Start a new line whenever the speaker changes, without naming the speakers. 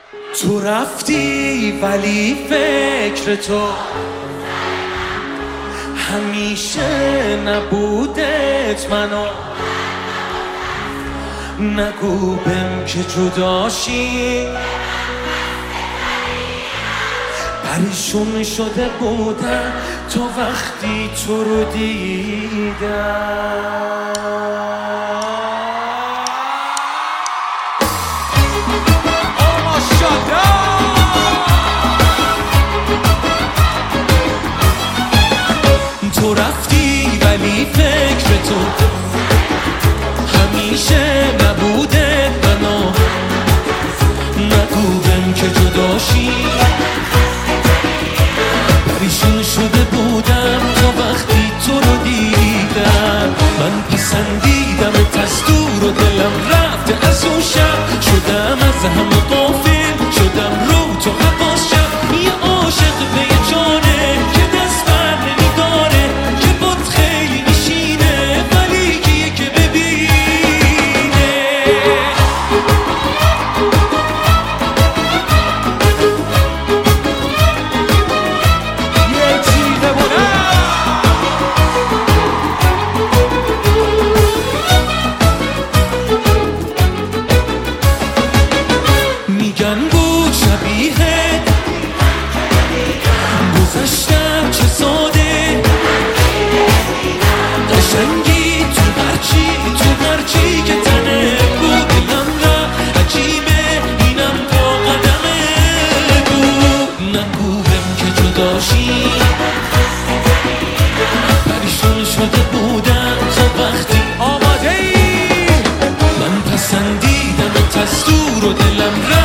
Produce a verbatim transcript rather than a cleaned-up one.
تو رفتی ولی فکر تو همیشه نبودت منو نگو بهم که جداشی پریشون شده بودم تا وقتی تو رو دیدم. تو رفتی ولی فکر تو همیشه نبوده منو نگو بهم که جداشی پریشون شده بودم تا وقتی تو رو دیدم. من پسندیدم دستور و دلم رفته از اون شب شدم از همه غافل شدم رو تو حواس شب یه عاشق به یه جانه که دست بر نمیداره که بود خیلی میشینه ولی کیه که ببینه یه چیزه بودم میگن بود شبیه گذشتم چه ساده قشنگی تو هرچی تو هرچی که تنه بود دلم را عجیبه اینم با قدمه بود نگو بهم که جداشی پریشون شده بودم تا وقتی آماده ای من پسندیدم دستور و دلم را